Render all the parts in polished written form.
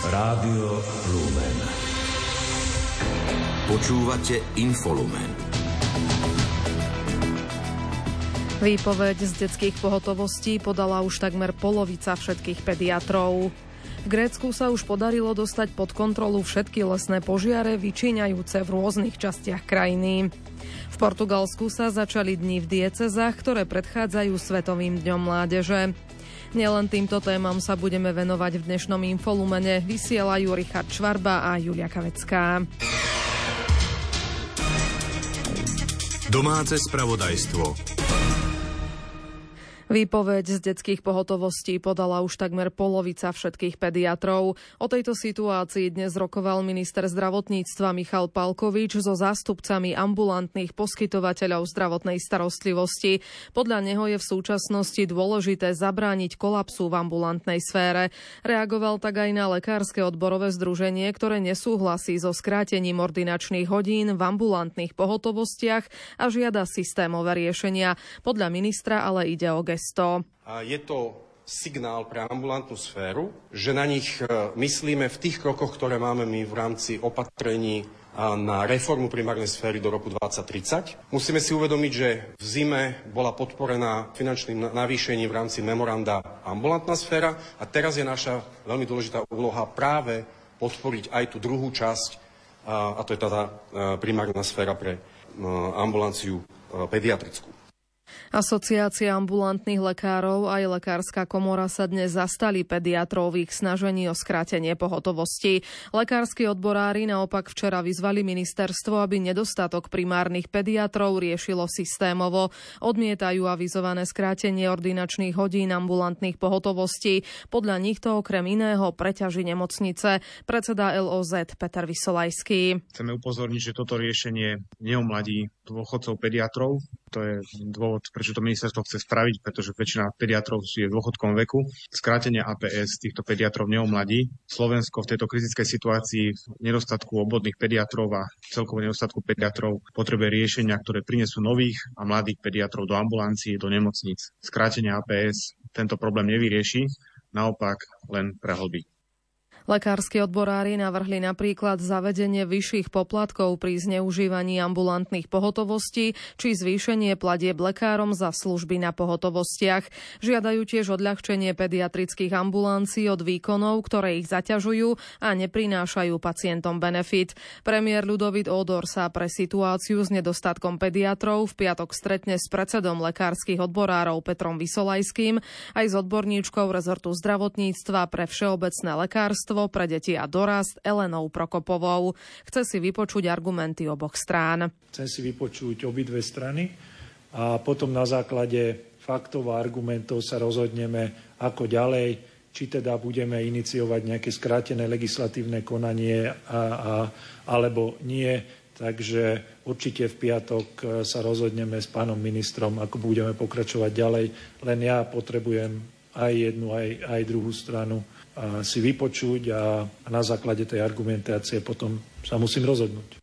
Rádio Lumen. Počúvate Infolumen. Výpoveď z detských pohotovostí podala už takmer polovica všetkých pediatrov. V Grécku sa už podarilo dostať pod kontrolu všetky lesné požiare vyčíňajúce v rôznych častiach krajiny. V Portugalsku sa začali dni v diecezách, ktoré predchádzajú Svetovým dňom mládeže. Nielen týmto témam sa budeme venovať v dnešnom Infolumene. Vysielajú Richard Švarba a Julia Kavecká. Domáce spravodajstvo. Výpoveď z detských pohotovostí podala už takmer polovica všetkých pediatrov. O tejto situácii dnes rokoval minister zdravotníctva Michal Palkovič so zástupcami ambulantných poskytovateľov zdravotnej starostlivosti. Podľa neho je v súčasnosti dôležité zabrániť kolapsu v ambulantnej sfére. Reagoval tak aj na lekárske odborové združenie, ktoré nesúhlasí so skrátením ordinačných hodín v ambulantných pohotovostiach a žiada systémové riešenia. Podľa ministra ale ide o Je to signál pre ambulantnú sféru, že na nich myslíme v tých krokoch, ktoré máme my v rámci opatrení na reformu primárnej sféry do roku 2030. Musíme si uvedomiť, že v zime bola podporená finančným navýšením v rámci memoranda ambulantná sféra a teraz je naša veľmi dôležitá úloha práve podporiť aj tú druhú časť, a to je tá primárna sféra pre ambulanciu pediatrickú. Asociácia ambulantných lekárov aj lekárska komora sa dnes zastali pediatrov v ich snažení o skrátenie pohotovosti. Lekársky odborári naopak včera vyzvali ministerstvo, aby nedostatok primárnych pediatrov riešilo systémovo. Odmietajú avizované skrátenie ordinačných hodín ambulantných pohotovostí. Podľa nich to okrem iného preťaží nemocnice. Predseda LOZ Peter Vysolajský. Chceme upozorniť, že toto riešenie neomladí dôchodcov pediatrov. To je dôvod, prečo to ministerstvo chce spraviť, pretože väčšina pediatrov je v dôchodkovom veku. Skrátenie APS týchto pediatrov neomladí. Slovensko v tejto kritickej situácii v nedostatku obvodných pediatrov a celkovo nedostatku pediatrov potrebuje riešenia, ktoré prinesú nových a mladých pediatrov do ambulancií, do nemocníc. Skrátenie APS tento problém nevyrieši, naopak len prehlbí. Lekársky odborári navrhli napríklad zavedenie vyšších poplatkov pri zneužívaní ambulantných pohotovostí či zvýšenie platieb lekárom za služby na pohotovostiach. Žiadajú tiež odľahčenie pediatrických ambulancií od výkonov, ktoré ich zaťažujú a neprinášajú pacientom benefit. Premiér Ľudovít Ódor sa pre situáciu s nedostatkom pediatrov v piatok stretne s predsedom lekárskych odborárov Petrom Vysolajským aj s odborníčkou rezortu zdravotníctva pre všeobecné lekárstvo pre deti a dorast Elenou Prokopovou. Chce si vypočuť argumenty oboch strán. Chcem si vypočuť obidve strany a potom na základe faktov a argumentov sa rozhodneme, ako ďalej, či teda budeme iniciovať nejaké skrátené legislatívne konanie alebo nie. Takže určite v piatok sa rozhodneme s pánom ministrom, ako budeme pokračovať ďalej. Len ja potrebujem aj jednu, aj druhú stranu si vypočuť a na základe tej argumentácie potom sa musím rozhodnúť.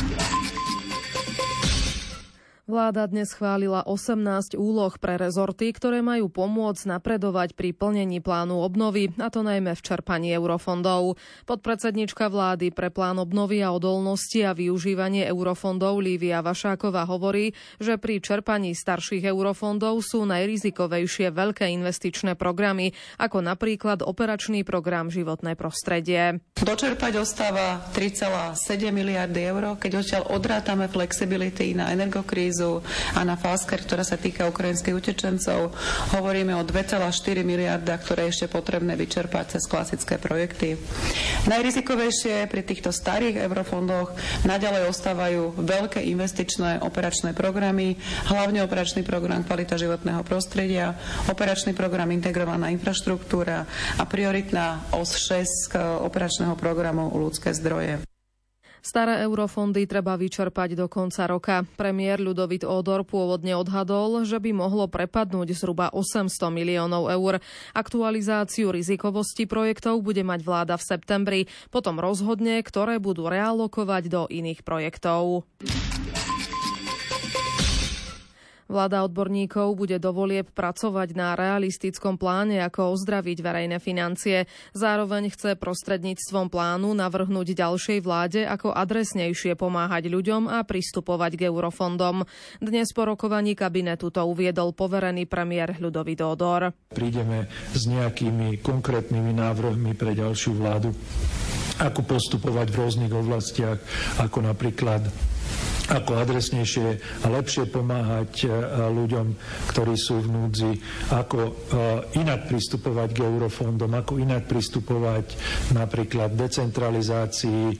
Vláda dnes schválila 18 úloh pre rezorty, ktoré majú pomôcť napredovať pri plnení plánu obnovy, a to najmä v čerpaní eurofondov. Podpredsednička vlády pre plán obnovy a odolnosti a využívanie eurofondov Lívia Vašáková hovorí, že pri čerpaní starších eurofondov sú najrizikovejšie veľké investičné programy, ako napríklad operačný program Životné prostredie. Dočerpať ostáva 3,7 miliardy eur, keď odtiaľ odrátame flexibility na energokrízu a na FASKER, ktorá sa týka ukrajinských utečencov, hovoríme o 2,4 miliarda, ktoré je ešte potrebné vyčerpať cez klasické projekty. Najrizikovejšie pri týchto starých eurofondoch naďalej ostávajú veľké investičné operačné programy, hlavne operačný program Kvalita životného prostredia, operačný program Integrovaná infraštruktúra a prioritná os 6 operačného programu Ľudské zdroje. Staré eurofondy treba vyčerpať do konca roka. Premiér Ľudovít Ódor pôvodne odhadol, že by mohlo prepadnúť zhruba 800 miliónov eur. Aktualizáciu rizikovosti projektov bude mať vláda v septembri. Potom rozhodne, ktoré budú realokovať do iných projektov. Vláda odborníkov bude do volieb pracovať na realistickom pláne, ako ozdraviť verejné financie. Zároveň chce prostredníctvom plánu navrhnúť ďalšej vláde, ako adresnejšie pomáhať ľuďom a pristupovať k eurofondom. Dnes po rokovaní kabinetu to uviedol poverený premiér Ľudovít Ódor. Prídeme s nejakými konkrétnymi návrhmi pre ďalšiu vládu, ako postupovať v rôznych oblastiach, ako napríklad ako adresnejšie a lepšie pomáhať ľuďom, ktorí sú v núdzi, ako inak pristupovať k eurofondom, ako inak pristupovať napríklad decentralizácii.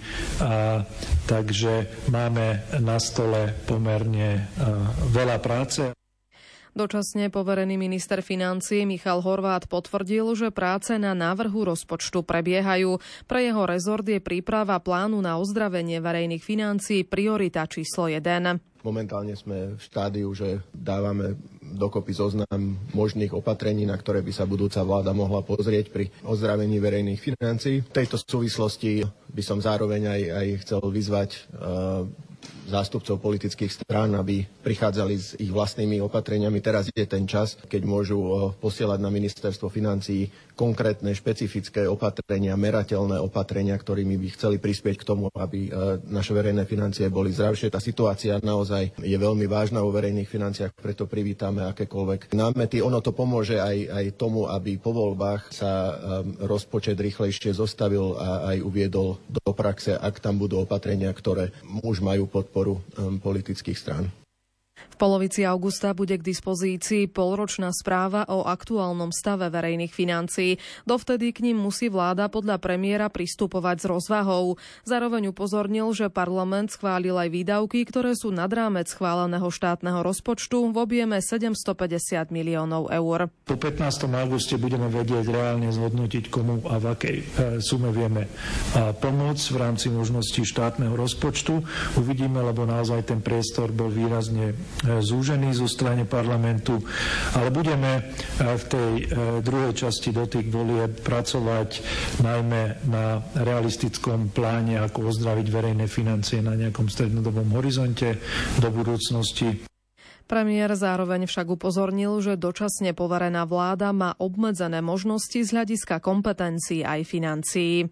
Takže máme na stole pomerne veľa práce. Dočasne poverený minister financií Michal Horvát potvrdil, že práce na návrhu rozpočtu prebiehajú. Pre jeho rezort je príprava plánu na ozdravenie verejných financií priorita číslo 1. Momentálne sme v štádiu, že dávame dokopy zoznam možných opatrení, na ktoré by sa budúca vláda mohla pozrieť pri ozdravení verejných financií. V tejto súvislosti by som zároveň aj chcel vyzvať zástupcov politických strán, aby prichádzali s ich vlastnými opatreniami. Teraz je ten čas, keď môžu posielať na ministerstvo financií konkrétne, špecifické opatrenia, merateľné opatrenia, ktorými by chceli prispieť k tomu, aby naše verejné financie boli zdravšie. Tá situácia naozaj je veľmi vážna vo verejných financiách, preto privítame akékoľvek námety. Ono to pomôže aj tomu, aby po voľbách sa rozpočet rýchlejšie zostavil a aj uviedol do praxe, ak tam budú opatrenia, ktoré už majú podporu politických strán. V polovici augusta bude k dispozícii polročná správa o aktuálnom stave verejných financií. Dovtedy k nim musí vláda podľa premiéra pristupovať s rozvahou. Zároveň upozornil, že parlament schválil aj výdavky, ktoré sú nad rámec schváleného štátneho rozpočtu v objeme 750 miliónov eur. Po 15. auguste budeme vedieť reálne zhodnotiť, komu a v akej sume vieme pomôcť v rámci možností štátneho rozpočtu. Uvidíme, lebo naozaj ten priestor bol výrazne zúžený zo strany parlamentu, ale budeme v tej druhej časti do tých volieb pracovať najmä na realistickom pláne, ako ozdraviť verejné financie na nejakom strednodobom horizonte do budúcnosti. Premiér zároveň však upozornil, že dočasne poverená vláda má obmedzené možnosti z hľadiska kompetencií aj financií.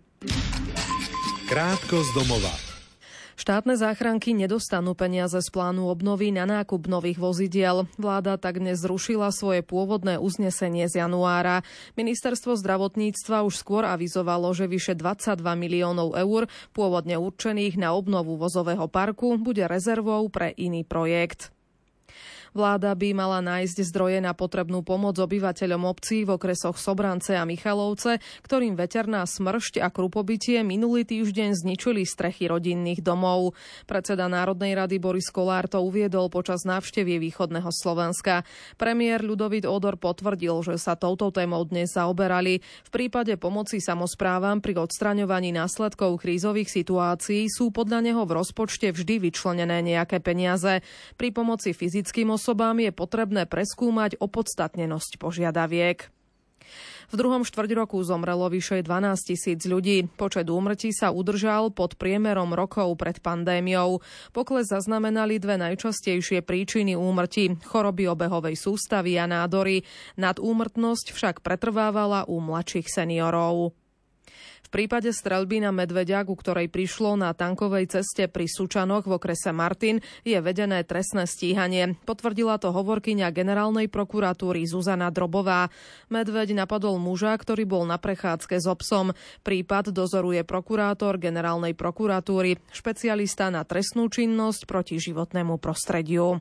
Krátko z domova. Štátne záchranky nedostanú peniaze z plánu obnovy na nákup nových vozidiel. Vláda tak dnes zrušila svoje pôvodné uznesenie z januára. Ministerstvo zdravotníctva už skôr avizovalo, že vyše 22 miliónov eur, pôvodne určených na obnovu vozového parku, bude rezervou pre iný projekt. Vláda by mala nájsť zdroje na potrebnú pomoc obyvateľom obcí v okresoch Sobrance a Michalovce, ktorým veterná smršť a krupobytie minulý týždeň zničili strechy rodinných domov. Predseda Národnej rady Boris Kollár to uviedol počas návštevy východného Slovenska. Premiér Ľudovít Ódor potvrdil, že sa touto témou dnes zaoberali. V prípade pomoci samosprávam pri odstraňovaní následkov krízových situácií sú podľa neho v rozpočte vždy vyčlenené nejaké peniaze. Pri pomoci fyzickým osobám je potrebné preskúmať opodstatnenosť požiadaviek. V druhom štvrťroku zomrelo vyše 12 000 ľudí. Počet úmrtí sa udržal pod priemerom rokov pred pandémiou. Pokles zaznamenali dve najčastejšie príčiny úmrtí: choroby obehovej sústavy a nádory. Nadúmrtnosť však pretrvávala u mladších seniorov. V prípade streľby na medveďa, ku ktorej prišlo na tankovej ceste pri Sučanoch v okrese Martin, je vedené trestné stíhanie. Potvrdila to hovorkyňa generálnej prokuratúry Zuzana Drobová. Medveď napadol muža, ktorý bol na prechádzke s obsom. Prípad dozoruje prokurátor generálnej prokuratúry, špecialista na trestnú činnosť proti životnému prostrediu.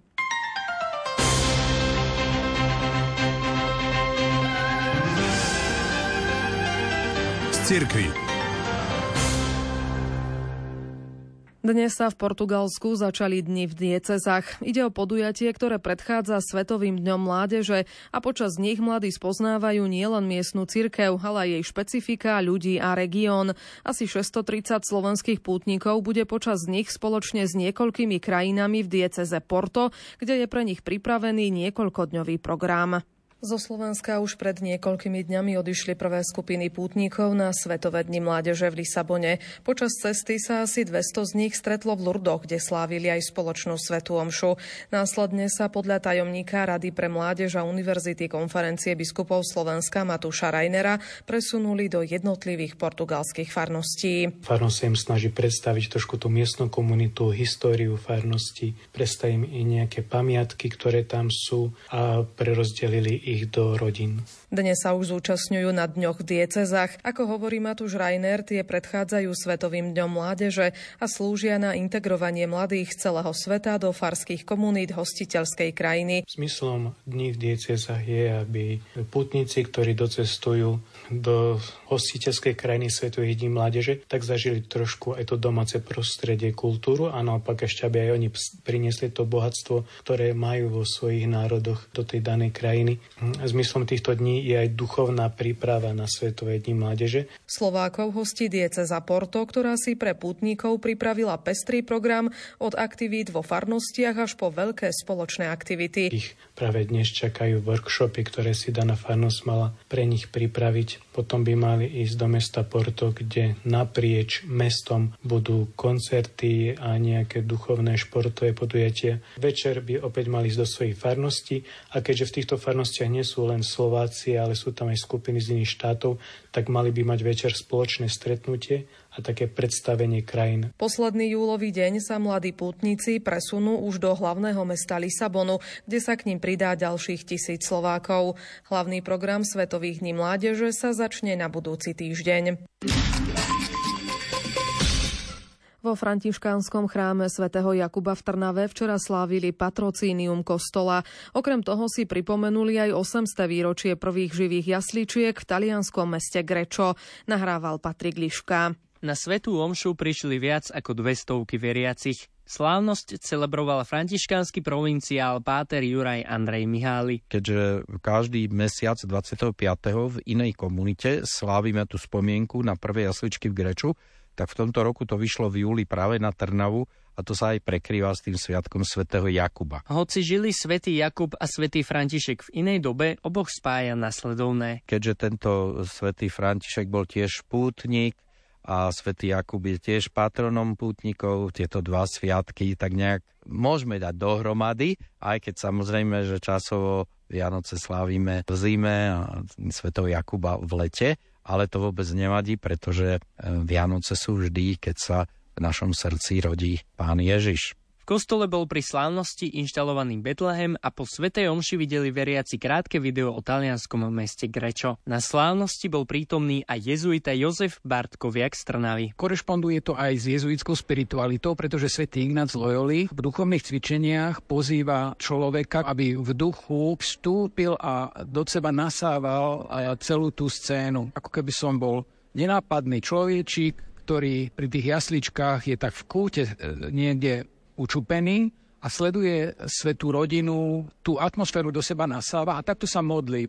Cirkvi. Dnes sa v Portugalsku začali dni v diecezách. Ide o podujatie, ktoré predchádza Svetovým dňom mládeže a počas nich mladí spoznávajú nielen miestnu cirkev, ale aj jej špecifika, ľudí a región. Asi 630 slovenských pútnikov bude počas nich spoločne s niekoľkými krajinami v dieceze Porto, kde je pre nich pripravený niekoľkodňový program. Zo Slovenska už pred niekoľkými dňami odišli prvé skupiny pútnikov na Svetové dni mládeže v Lisabone. Počas cesty sa asi 200 z nich stretlo v Lurdoch, kde slávili aj spoločnú svätú omšu. Následne sa podľa tajomníka Rady pre mládež a Univerzity konferencie biskupov Slovenska Matúša Reinera presunuli do jednotlivých portugalských farností. Farnosť sa im snaží predstaviť trošku tú miestnu komunitu, históriu farnosti, predstaviť im i nejaké pamiatky, ktoré tam sú a prerozdelili ich do rodín. Dnes sa už zúčastňujú na dňoch v diecezách. Ako hovorí Matúš Reiner, tie predchádzajú Svetovým dňom mládeže a slúžia na integrovanie mladých z celého sveta do farských komunít hostiteľskej krajiny. Zmyslom dní v diecezách je, aby pútnici, ktorí docestujú do hostiteľskej krajiny Svetových dní mládeže, tak zažili trošku aj to domáce prostredie, kultúru a naopak ešte, aby aj oni priniesli to bohatstvo, ktoré majú vo svojich národoch do tej danej krajiny. Zmyslom týchto dní je aj duchovná príprava na Svetové dni mládeže. Slovákov hostí diecéza Porto, ktorá si pre pútnikov pripravila pestrý program od aktivít vo farnostiach až po veľké spoločné aktivity. Ich práve dnes čakajú workshopy, ktoré si daná farnosť mala pre nich pripraviť. Potom by mali ísť do mesta Porto, kde naprieč mestom budú koncerty a nejaké duchovné športové podujatia. Večer by opäť mali ísť do svojich farností a keďže v týchto farnostiach nie sú len Slováci, ale sú tam aj skupiny z iných štátov, tak mali by mať večer spoločné stretnutie a také predstavenie krajín. Posledný júlový deň sa mladí pútnici presunú už do hlavného mesta Lisabonu, kde sa k ním pridá ďalších 1000 Slovákov. Hlavný program Svetových dní mládeže sa začne na budúci týždeň. Vo františkánskom chráme svätého Jakuba v Trnave včera slávili patrocínium kostola. Okrem toho si pripomenuli aj 800. výročie prvých živých jasličiek v talianskom meste Grečo. Nahrával Patrik Liška. Na svätú omšu prišli viac ako 200 veriacich. Slávnosť celebroval františkánsky provinciál páter Juraj Andrej Mihály. Keďže každý mesiac 25. v inej komunite slávime tú spomienku na prvé jasličky v Greču, tak v tomto roku to vyšlo v júli práve na Trnavu a to sa aj prekrýva s tým sviatkom svätého Jakuba. Hoci žili svätý Jakub a svätý František v inej dobe, oboch spája nasledovné. Keďže tento svätý František bol tiež pútnik a svätý Jakub je tiež patronom pútnikov, tieto dva sviatky tak nejak môžeme dať dohromady, aj keď samozrejme, že časovo Vianoce slávime v zime a svätého Jakuba v lete, ale to vôbec nevadí, pretože Vianoce sú vždy, keď sa v našom srdci rodí Pán Ježiš. V kostole bol pri slávnosti inštalovaný Betlehem a po svätej omši videli veriaci krátke video o talianskom meste Grečo. Na slávnosti bol prítomný aj jezuita Jozef Bartkoviak z Trnavy. Korešponduje to aj s jezuitskou spiritualitou, pretože svätý Ignác z Loyoli v duchovných cvičeniach pozýva človeka, aby v duchu vstúpil a do seba nasával celú tú scénu. Ako keby som bol nenápadný človečík, ktorý pri tých jasličkách je tak v kúte niekde učupený a sleduje svätú rodinu, tú atmosféru do seba nasáva a takto sa modlí.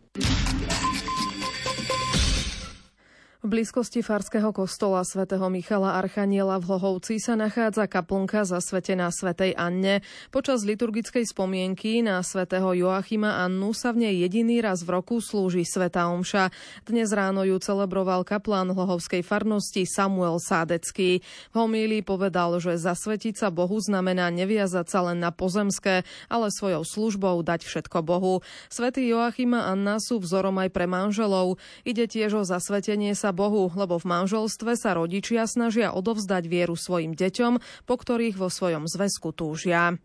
V blízkosti farského kostola svätého Michala Archaniela v Hlohovci sa nachádza kaplnka zasvetená svätej Anne. Počas liturgickej spomienky na svätého Joachima Annu sa v nej jediný raz v roku slúži svätá omša. Dnes ráno ju celebroval kaplán hlohovskej farnosti Samuel Sádecký. V homílii povedal, že zasvetiť sa Bohu znamená neviazať sa len na pozemské, ale svojou službou dať všetko Bohu. Svätý Joachim a Anna sú vzorom aj pre manželov. Ide tiež o zasvetenie sa Bohu, lebo v manželstve sa rodičia snažia odovzdať vieru svojim deťom, po ktorých vo svojom zväzku túžia.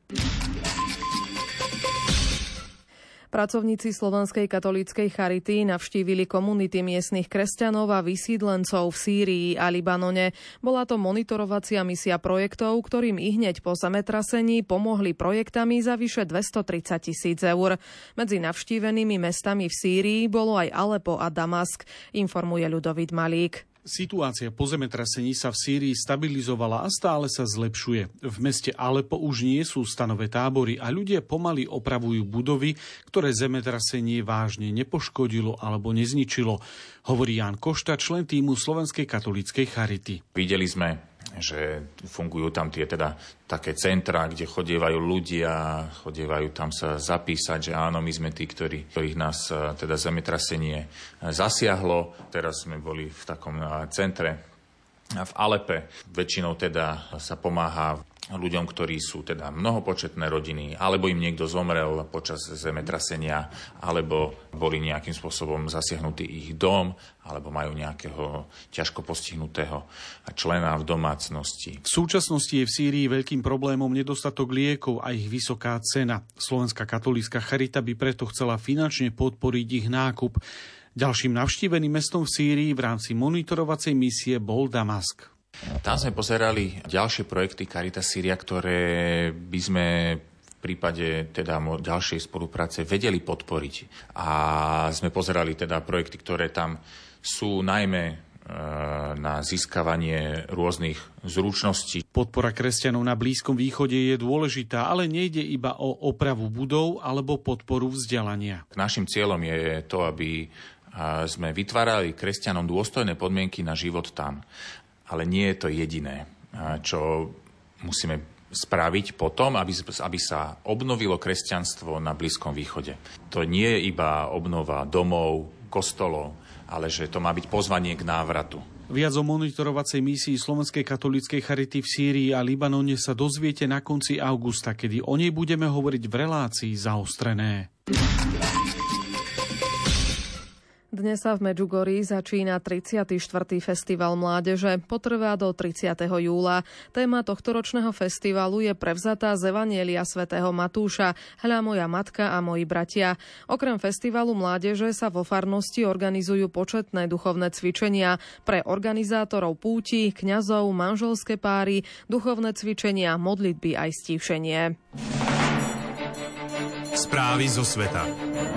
Pracovníci Slovenskej katolíckej charity navštívili komunity miestnych kresťanov a vysídlencov v Sýrii a Libanone. Bola to monitorovacia misia projektov, ktorým ihneď po zemetrasení pomohli projektami za vyše 230 000 eur. Medzi navštívenými mestami v Sýrii bolo aj Alepo a Damask, informuje Ľudovít Malík. Situácia po zemetrasení sa v Sýrii stabilizovala a stále sa zlepšuje. V meste Alepo už nie sú stanové tábory a ľudia pomaly opravujú budovy, ktoré zemetrasenie vážne nepoškodilo alebo nezničilo, hovorí Ján Košta, člen týmu Slovenskej katolíckej charity. Videli sme že fungujú tam tie teda také centrá, kde chodievajú ľudia, chodievajú tam sa zapísať, že áno, my sme tí, ktorých nás teda zemetrasenie zasiahlo. Teraz sme boli v takom centre v Alepe. Väčšinou teda sa pomáha ľuďom, ktorí sú teda mnohopočetné rodiny, alebo im niekto zomrel počas zemetrasenia, alebo boli nejakým spôsobom zasiahnutý ich dom, alebo majú nejakého ťažko postihnutého člena v domácnosti. V súčasnosti je v Sýrii veľkým problémom nedostatok liekov a ich vysoká cena. Slovenská katolícka charita by preto chcela finančne podporiť ich nákup. Ďalším navštíveným mestom v Sýrii v rámci monitorovacej misie bol Damask. Tam sme pozerali ďalšie projekty Caritas Syria, ktoré by sme v prípade teda ďalšej spolupráce vedeli podporiť. A sme pozerali teda projekty, ktoré tam sú najmä na získavanie rôznych zručností. Podpora kresťanov na Blízkom východe je dôležitá, ale nejde iba o opravu budov alebo podporu vzdelania. Našim cieľom je to, aby sme vytvárali kresťanom dôstojné podmienky na život tam. Ale nie je to jediné, čo musíme spraviť potom, aby sa obnovilo kresťanstvo na Blízkom východe. To nie je iba obnova domov, kostolov, ale že to má byť pozvanie k návratu. Viac o monitorovacej misii Slovenskej katolíckej charity v Sýrii a Libanone sa dozviete na konci augusta, kedy o nej budeme hovoriť v relácii Zaostrené. Dnes sa v Medžugorí začína 34. festival mládeže. Potrvá do 30. júla. Téma tohtoročného festivalu je prevzatá z Evanjelia svätého Matúša Hľa moja matka a moji bratia. Okrem festivalu mládeže sa vo farnosti organizujú početné duchovné cvičenia pre organizátorov púti, kňazov, manželské páry, duchovné cvičenia, modlitby aj stíšenie. Správy zo sveta.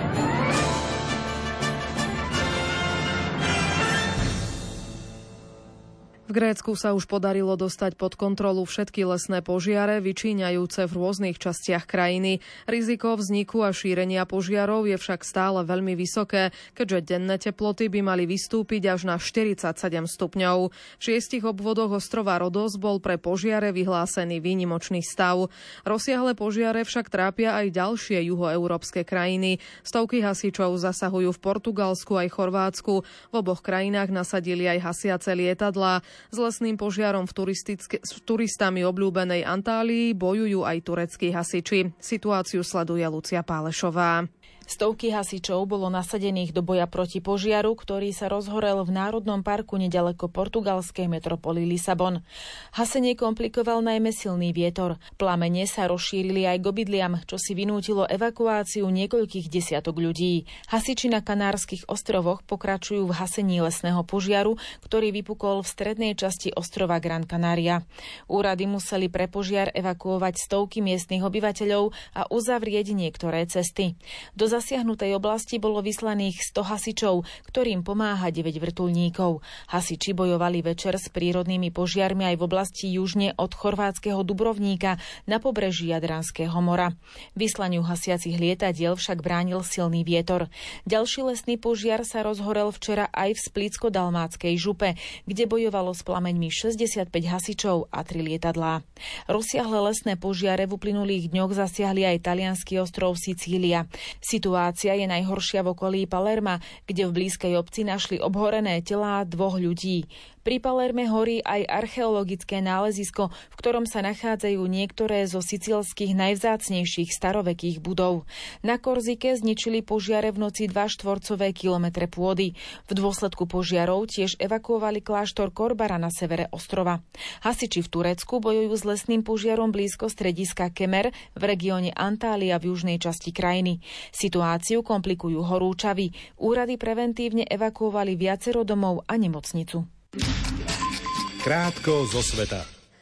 V Grécku sa už podarilo dostať pod kontrolu všetky lesné požiare, vyčíňajúce v rôznych častiach krajiny. Riziko vzniku a šírenia požiarov je však stále veľmi vysoké, keďže denné teploty by mali vystúpiť až na 47 stupňov. V 6 obvodoch ostrova Rodos bol pre požiare vyhlásený výnimočný stav. Rozsiahle požiare však trápia aj ďalšie juhoeurópske krajiny. Stovky hasičov zasahujú v Portugalsku aj Chorvátsku. V oboch krajinách nasadili aj hasiace lietadlá. S lesným požiarom s turistami obľúbenej Antálii bojujú aj tureckí hasiči. Situáciu sleduje Lucia Pálešová. Stovky hasičov bolo nasadených do boja proti požiaru, ktorý sa rozhorel v Národnom parku nedaleko portugalskej metropoly Lisabon. Hasenie komplikoval najmä silný vietor. Plamene sa rozšírili aj k obydliam, čo si vynútilo evakuáciu niekoľkých desiatok ľudí. Hasiči na Kanárskych ostrovoch pokračujú v hasení lesného požiaru, ktorý vypukol v strednej časti ostrova Gran Canaria. Úrady museli pre požiar evakuovať stovky miestnych obyvateľov a uzavrieť niektoré cesty. Do zasiahnutej oblasti bolo vyslaných 100 hasičov, ktorým pomáha 9 vrtuľníkov. Hasiči bojovali večer s prírodnými požiarmi aj v oblasti južne od chorvátskeho Dubrovníka na pobreží Jadranského mora. Vyslaniu hasiacich lietadiel však bránil silný vietor. Ďalší lesný požiar sa rozhorel včera aj v Splitsko-Dalmátskej župe, kde bojovalo s plameňmi 65 hasičov a 3 lietadlá. Rozsiahle lesné požiare v uplynulých dňoch zasiahli aj taliansky ostrov Sicília. Situácia je najhoršia v okolí Palerma, kde v blízkej obci našli obhorené telá 2 ľudí. Pri Palerme horí aj archeologické nálezisko, v ktorom sa nachádzajú niektoré zo sicílskych najvzácnejších starovekých budov. Na Korzike zničili požiare v noci 2 štvorcové kilometre pôdy. V dôsledku požiarov tiež evakuovali kláštor Korbara na severe ostrova. Hasiči v Turecku bojujú s lesným požiarom blízko strediska Kemer v regióne Antália v južnej časti krajiny. Situáciu komplikujú horúčavy. Úrady preventívne evakuovali viacero domov a nemocnicu. Krátko zo sveta.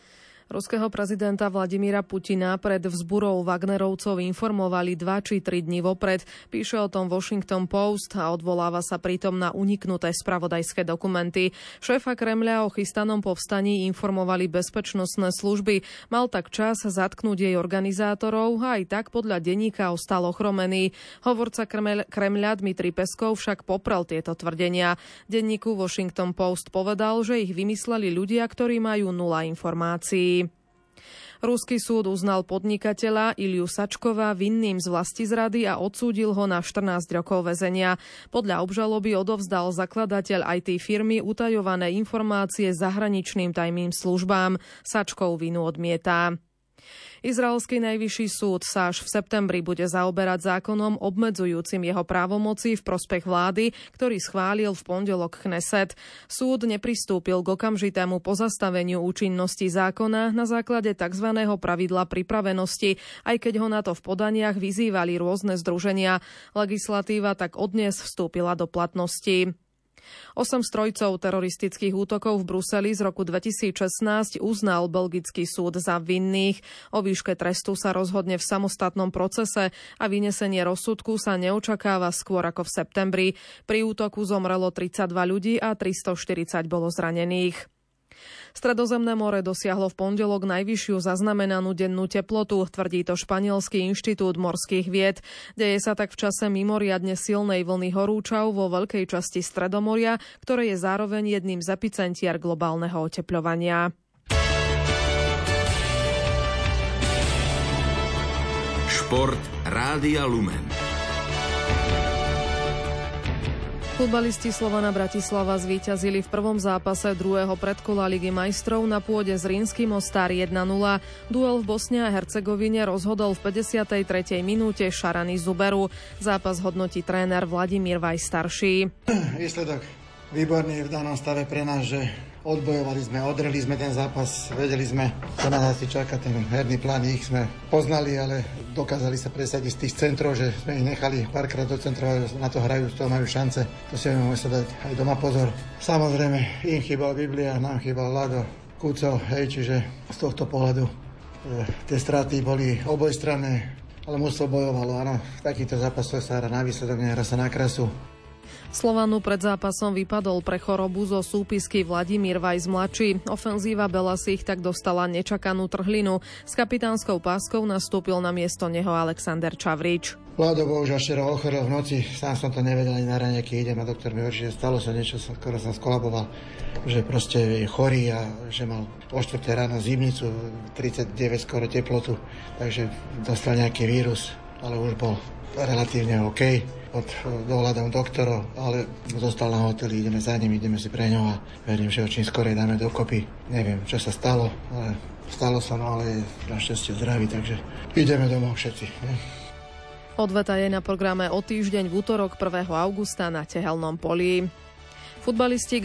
Ruského prezidenta Vladimíra Putina pred vzburou Wagnerovcov informovali 2 či 3 dni vopred. Píše o tom Washington Post a odvoláva sa pritom na uniknuté spravodajské dokumenty. Šéfa Kremľa o chystanom povstaní informovali bezpečnostné služby. Mal tak čas zatknúť jej organizátorov a aj tak podľa denníka ostal ochromený. Hovorca Kremľa Dmitrij Peskov však poprel tieto tvrdenia. Denníku Washington Post povedal, že ich vymysleli ľudia, ktorí majú 0 informácií. Ruský súd uznal podnikateľa Iliu Sačkova vinným z vlastizrady a odsúdil ho na 14 rokov väzenia. Podľa obžaloby odovzdal zakladateľ IT firmy utajované informácie zahraničným tajným službám. Sačkov vinu odmietá. Izraelský najvyšší súd sa až v septembri bude zaoberať zákonom obmedzujúcim jeho právomoci v prospech vlády, ktorý schválil v pondelok Kneset. Súd nepristúpil k okamžitému pozastaveniu účinnosti zákona na základe tzv. Pravidla pripravenosti, aj keď ho na to v podaniach vyzývali rôzne združenia. Legislatíva tak odnes vstúpila do platnosti. 8 strojcov teroristických útokov v Bruseli z roku 2016 uznal belgický súd za vinných. O výške trestu sa rozhodne v samostatnom procese a vynesenie rozsudku sa neočakáva skôr ako v septembri. Pri útoku zomrelo 32 ľudí a 340 bolo zranených. Stredozemné more dosiahlo v pondelok najvyššiu zaznamenanú dennú teplotu, tvrdí to Španielský inštitút morských vied. Deje sa tak v čase mimoriadne silnej vlny horúčav vo veľkej časti Stredomoria, ktoré je zároveň jedným z epicentier globálneho otepľovania. Šport Rádia Lumen. Futbalisti Slovana Bratislava zvíťazili v prvom zápase druhého predkola Ligy majstrov na pôde Zrinský Mostar 1-0. Duel v Bosne a Hercegovine rozhodol v 53. minúte Šarany Zuberu. Zápas hodnotí tréner Vladimír Vaj starší. Výsledok výborný v danom stave pre nás, že odbojovali sme, odreli sme ten zápas, vedeli sme, čo nás asi čaká, ten herný plán ich sme poznali, ale dokázali sa presadiť z tých centrov, že sme ich nechali párkrát do centrov, na to hrajú, z toho majú šance, to si musíme dať aj doma pozor. Samozrejme, im chýbal Biblia, nám chýbal Lado, Kuco, čiže z tohto pohľadu tie straty boli obojstranné, ale mužstvo bojovalo, áno, v takýchto zápasoch sa hrá na výsledok, nehra sa na krasu. Slovanu pred zápasom vypadol pre chorobu zo súpisky Vladimír Vajs mladší. Ofenzíva Belasich tak dostala nečakanú trhlinu. S kapitánskou páskou nastúpil na miesto neho Alexander Čavrič. Vlado bohužiaľ včera ochorel v noci, sám som to nevedel ani na ráne, keď idem a doktor mi hovorí, že stalo sa niečo, skoro som skolaboval, že proste je chorý a že mal o 4 ráno zimnicu, 39 skoro teplotu, takže dostal nejaký vírus, ale už bol relatívne OK. Pod dohľadom doktorov, ale zostal na hoteli, ideme za ním, ideme si pre ňo a verím, že ho čím skorej dáme dokopy. Neviem, čo sa stalo, ale stalo sa, no ale je našťastie zdravý, takže ideme domov všetci. Ne? Odveta je na programe o týždeň v útorok 1. augusta na Tehelnom poli. Futbalisti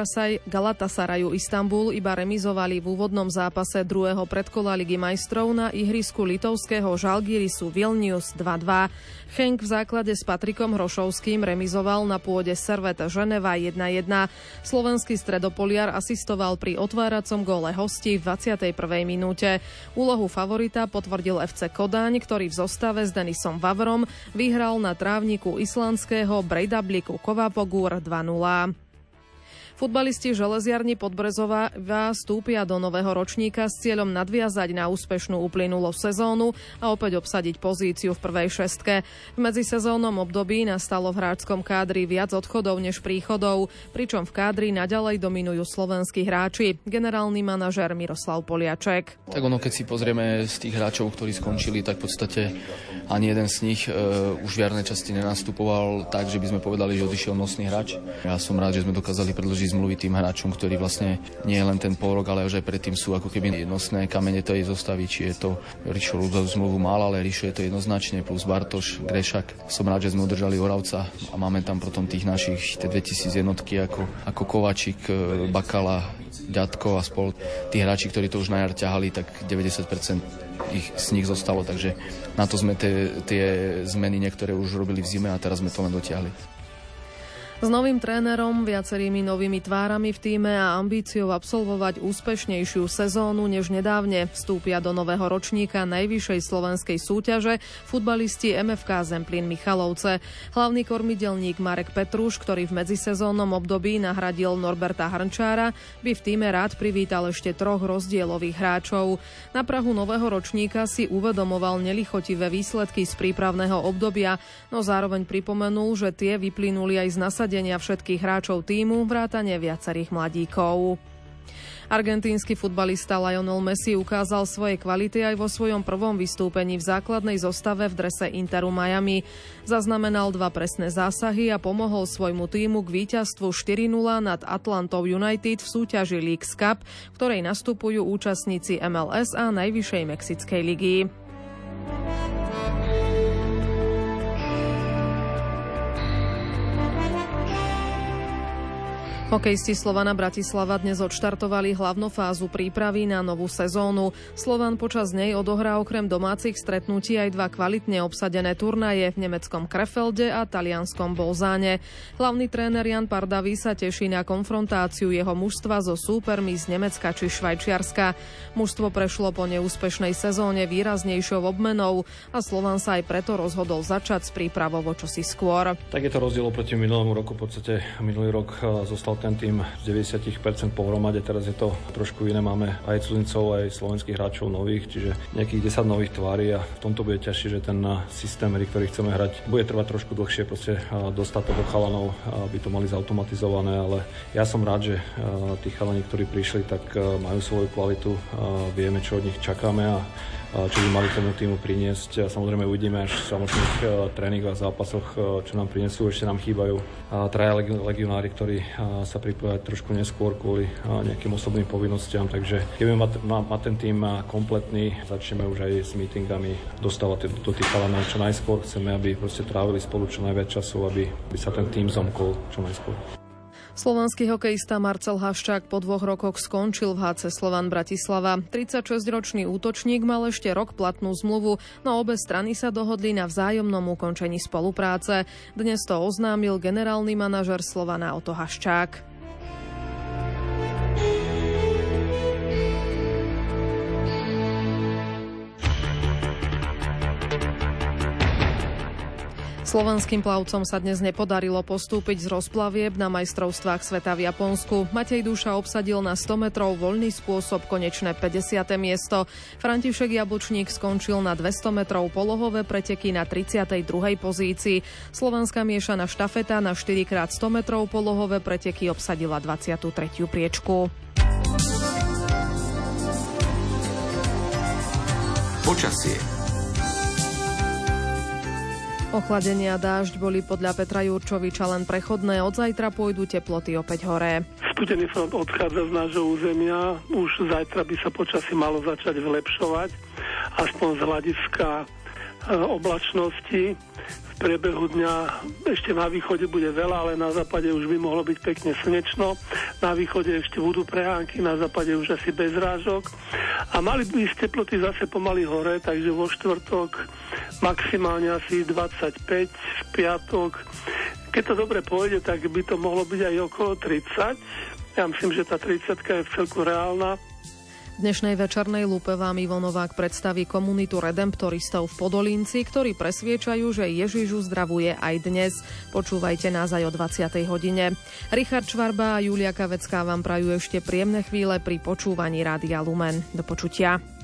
Galatasaraju Istanbul iba remizovali v úvodnom zápase druhého predkola Ligy majstrov na ihrisku litovského Žalgirisu Vilnius 2-2. Henk v základe s Patrikom Hrošovským remizoval na pôde Servette Ženeva 1-1. Slovenský stredopoliar asistoval pri otváracom góle hostí v 21. minúte. Úlohu favorita potvrdil FC Kodaň, ktorý v zostave s Denisom Vavrom vyhral na trávniku islandského Breiðabliku Kovapogur 2-0. Futbalisti Železiarny Podbrezová vstúpia do nového ročníka s cieľom nadviazať na úspešnú uplynulú sezónu a opäť obsadiť pozíciu v prvej šestke. V medzisezónnom období nastalo v hráčskom kádri viac odchodov než príchodov, pričom v kádri naďalej dominujú slovenskí hráči. Generálny manažér Miroslav Poliaček. Tak keď si pozrieme z tých hráčov, ktorí skončili, tak v podstate ani jeden z nich už v jarnej časti nenastupoval tak, že by sme povedali, že odišiel nosný hráč. Ja som rád, že sme dokázali predĺžiť zmluvy tým hráčom, ktorí vlastne nie je len ten pol rok, ale už aj predtým sú ako keby nosné kamene tej zostavy, či je to Rišo Rudolf zmluvu mal, ale Rišo je to jednoznačne, plus Bartoš, Grešak. Som rád, že sme udržali Oravca a máme tam potom tých našich 2000 jednotky ako Kovačík, Bakala, Ďatko a spol. Tí hráči, ktorí to už na jar ťahali, tak 90% z nich zostalo, takže na to sme tie zmeny niektoré už robili v zime a teraz sme to len dotiahli. S novým trénerom, viacerými novými tvárami v tíme a ambíciou absolvovať úspešnejšiu sezónu než nedávne vstúpia do nového ročníka najvyššej slovenskej súťaže futbalisti MFK Zemplín Michalovce. Hlavný kormidelník Marek Petruš, ktorý v medzisezónnom období nahradil Norberta Hrnčára, by v tíme rád privítal ešte 3 rozdielových hráčov. Na prahu nového ročníka si uvedomoval nelichotivé výsledky z prípravného obdobia, no zároveň pripomenul, že tie vyplynuli aj z nasadenia všetkých hráčov tímu, vrátane viacerých mladíkov. Argentínsky futbalista Lionel Messi ukázal svoje kvality aj vo svojom prvom vystúpení v základnej zostave v drese Interu Miami. Zaznamenal 2 presné zásahy a pomohol svojmu tímu k víťazstvu 4-0 nad Atlantou United v súťaži Leagues Cup, v ktorej nastupujú účastníci MLS a najvyššej Mexickej ligy. Hokejisti Slovana Bratislava dnes odštartovali hlavnú fázu prípravy na novú sezónu. Slovan počas nej odohrá okrem domácich stretnutí aj 2 kvalitne obsadené turnaje v nemeckom Krefelde a talianskom Bolzáne. Hlavný tréner Jan Pardaví sa teší na konfrontáciu jeho mužstva so súpermi z Nemecka či Švajčiarska. Mužstvo prešlo po neúspešnej sezóne výraznejšou obmenou a Slovan sa aj preto rozhodol začať s prípravou o čosi skôr. Tak je to rozdiel oproti minulému roku. V podstate minulý rok zostal ten tým z 90% pohromade, teraz je to trošku iné, máme aj cudzincov, aj slovenských hráčov nových, čiže nejakých 10 nových tvári a v tomto bude ťažšie, že ten systém, ktorý chceme hrať, bude trvať trošku dlhšie, proste dostať to do chalanov, aby to mali zautomatizované, ale ja som rád, že tí chalani, ktorí prišli, tak majú svoju kvalitu, vieme, čo od nich čakáme a čo by mali tomu týmu priniesť. A samozrejme uvidíme až v samotných tréningoch a zápasoch, čo nám prinesú. Ešte nám chýbajú 3 legionári, ktorí sa pripojajú trošku neskôr kvôli nejakým osobným povinnostiam. Takže keď budeme mať ten tým kompletný, začneme už aj s meetingami dostávať do tých chalanov čo najskôr. Chceme, aby proste trávili spolu čo najviac času, aby sa ten tým zamkol čo najskôr. Slovanský hokejista Marcel Haščák po 2 rokoch skončil v HC Slovan Bratislava. 36-ročný útočník mal ešte rok platnú zmluvu, no obe strany sa dohodli na vzájomnom ukončení spolupráce. Dnes to oznámil generálny manažer Slovana Oto Haščák. Slovanským plavcom sa dnes nepodarilo postúpiť z rozplavieb na majstrovstvách sveta v Japonsku. Matej Duša obsadil na 100 metrov voľný spôsob konečné 50. miesto. František Jablčník skončil na 200 metrov polohové preteky na 32. pozícii. Slovanská miešaná štafeta na 4x100 metrov polohové preteky obsadila 23. priečku. Počasie. Ochladenie a dážď boli podľa Petra Jurčoviča len prechodné. Od zajtra pôjdu teploty opäť hore. Studený front odchádza z nášho územia. Už zajtra by sa počasie malo začať vylepšovať, aspoň z hľadiska oblačnosti. V priebehu dňa ešte na východe bude veľa, ale na západe už by mohlo byť pekne slnečno. Na východe ešte budú prehánky, na západe už asi bez rážok. A mali by ísť teploty zase pomaly hore, takže vo štvrtok maximálne asi 25, v piatok. Keď to dobre pôjde, tak by to mohlo byť aj okolo 30. Ja myslím, že tá 30 je v celku reálna. V dnešnej večernej lupe vám Ivo Novák predstaví komunitu redemptoristov v Podolínci, ktorí presviečajú, že Ježiš uzdravuje aj dnes. Počúvajte nás aj o 20. hodine. Richard Čvarba a Julia Kavecká vám prajú ešte príjemné chvíle pri počúvaní Rádia Lumen. Do počutia.